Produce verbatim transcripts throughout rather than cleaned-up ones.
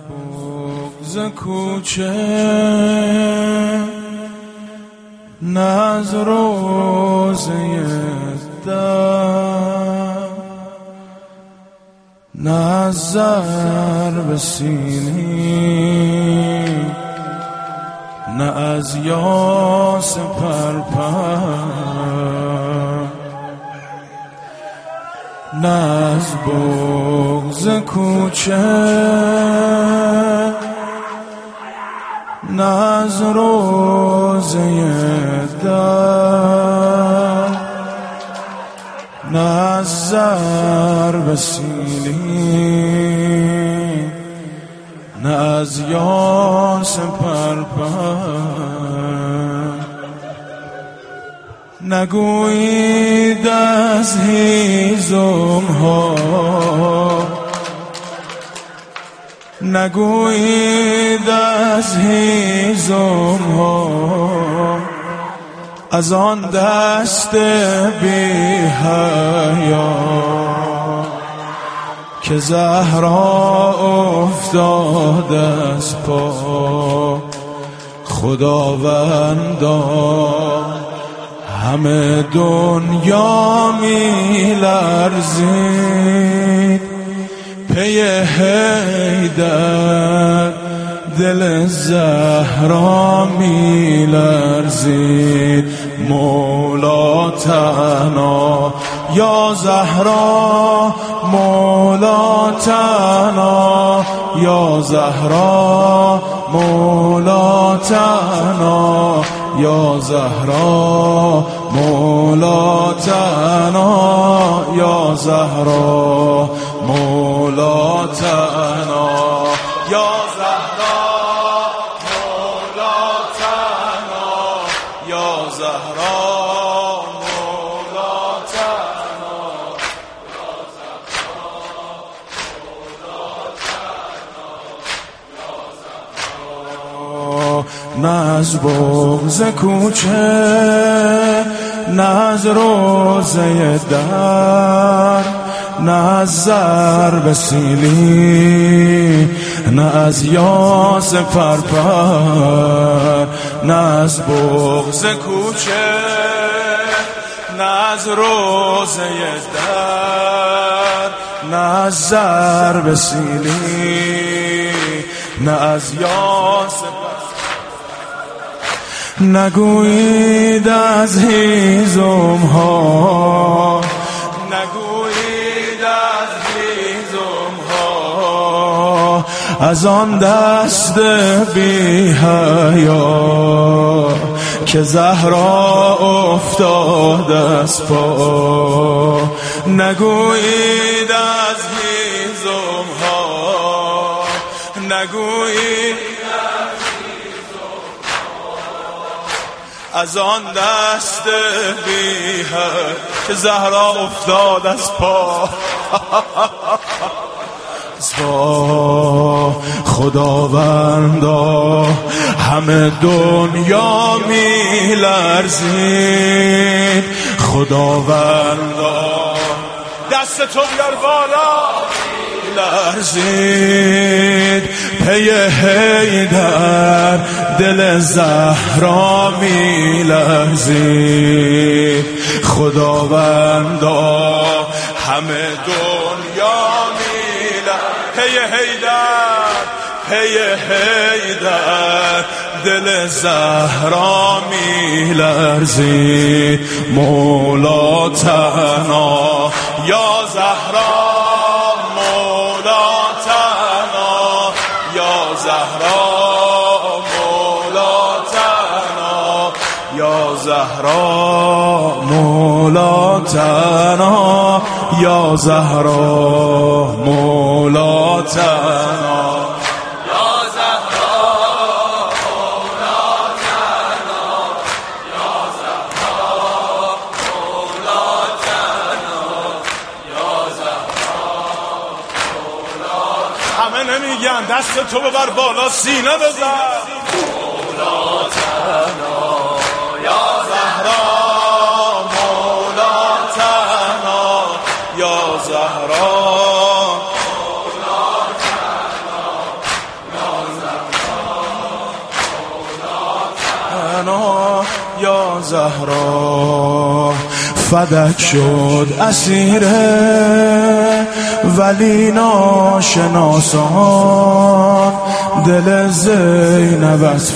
بغض کوچه نه از روزه در، نه از ضرب سینی، نه از یاس پرپر، نه از بغض کوچه نه از روزه در، نه از ضرب سینی، نه از یاس پرپر. نگویید از هیزم ها، نگویید از هیزم ها، از آن دست بی حیا که زهرا افتاد از پا. خداوندا همه دنیا می لرزید، پی حیدر دل زهرا می لرزید. مولا تنا یا زهرا، مولا تنا یا زهرا، مولا تنا یا زهرا، مولا تنا یا زهرا، مولا تنا یا زهرا، مولا تنا یا زهرا، مولا تنا یا زهرا، مولا تنا. نه از بغض کوچه نه از روزه در، نه از ضرب سیلی، نه از یاس پرپر. نه از بغض کوچه نه از روزه در، نه از ضرب سیلی، نه از یاس پرپر. نگویید از هیزم ها، نگویید از هیزم ها، از آن دست بی حیا که زهرا افتاد از پا. نگویید از هیزم ها، نگویید از آن دست بی حیا که زهرا افتاد از پا. خداوندا همه دنیا می لرزید. خداوندا دست تو بیار بالا، لرزید پی حیدر دل زهرا می لرزید. خداوندا همه دنیا می لرزید پی حیدر، پی حیدر دل زهرا می لرزید. مولا تنا یا زهرا، مولا تنا یا زهرا، مولا تنا یا زهرا، مولا تنا یا زهرا، مولا تنا نمیگن. دست تو ببر بالا، سینه بزن. مولا تنا یا زهرا، مولا تنا یا زهرا، مولا تنا یا زهرا فدک شد اسیره ولی ناشناسان دل زینب از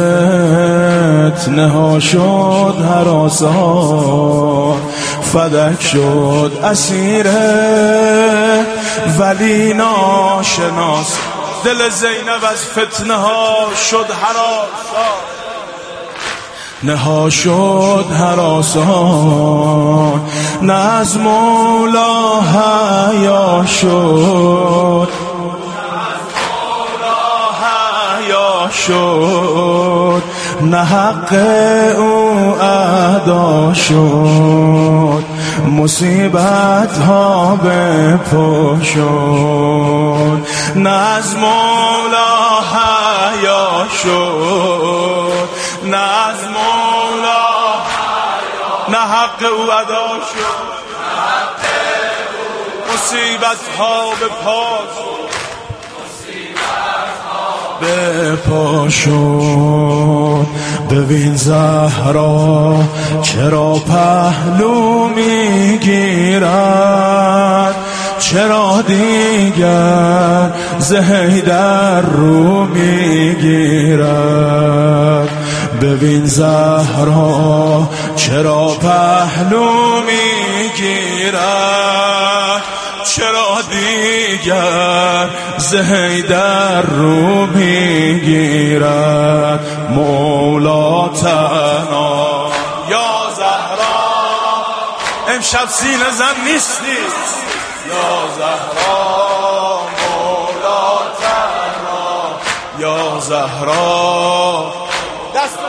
فتنه ها شد هراسان فدک شد اسیره ولی ناشناسان دل زینب از فتنه ها شد هراسان نها شد هراسان نه از مولا حیا شد شد نه حق او ادا شد مصیبت ها بپا شد نه از مولا حیا شد نه از مولا نه حق او ادا شد مصیبت ها بپا شد به پا شد ببین زهرا چرا پهلو میگیرد چرا دیگر ز حیدر رو میگیرد ببین زهرا چرا پهلو میگیرد چرا دیگر ز حیدر رو میگیرد مولا تنها یا زهرا امشب سینه زن نیستی یا زهرا مولا تنها یا زهرا دست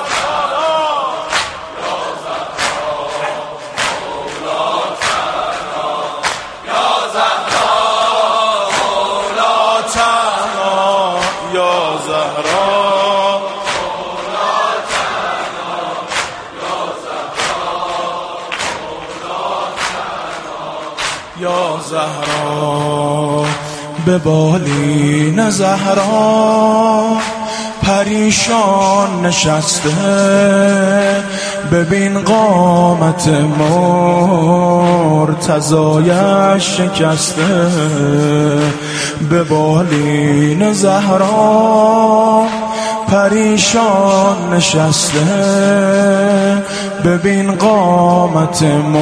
یا زهرا به بالین زهرا پریشان نشسته ببین قامت مرتضایش شکسته به بالین زهرا پریشان نشسته ببین قامت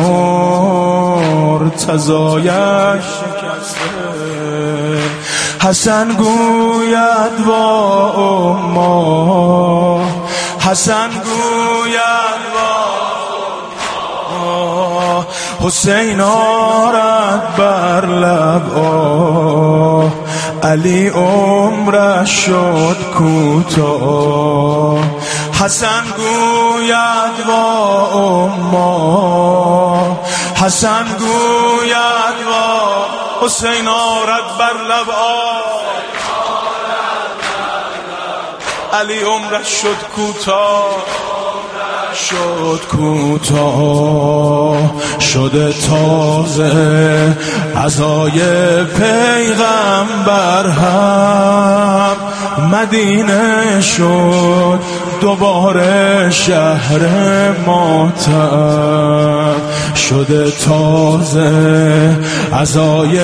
مرتضایش شکسته حسن گوید با اما حسن گوید با اما حسین آرد بر لب آه علی عمرش شد کوتاه حسن گوید با اما حسن گوید با حسین آرد بر لب علی عمرش شد کوتاه شد کوتاه شده تازه عزای پیغمبر هم مدینه شد دوباره شهر ماتم شده تازه عزای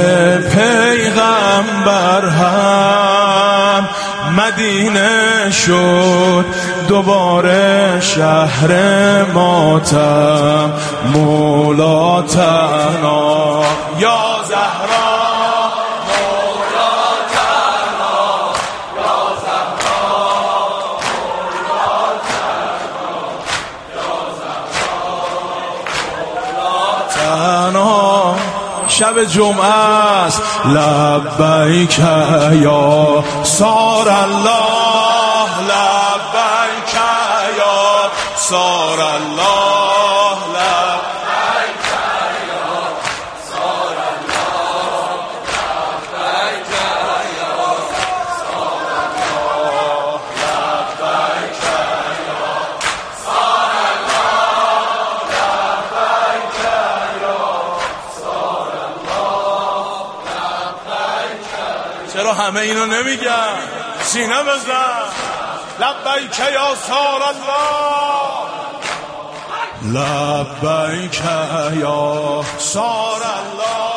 پیغمبر هم مدینه شد دوباره شهر ماتم مولا تنها یا زهرا مولا تنها یا زهرا مولا تنها یا زهرا مولا تنها شب جمعه است لبیک یا سار الله لبیک یا سار الله لبیک یا سار الله لبیک یا سار الله لبیک یا سار الله لبیک یا سار الله. چرا همه اینو نمیگن؟ سینه بزن لبیک یا سار الله لبیک یا سار الله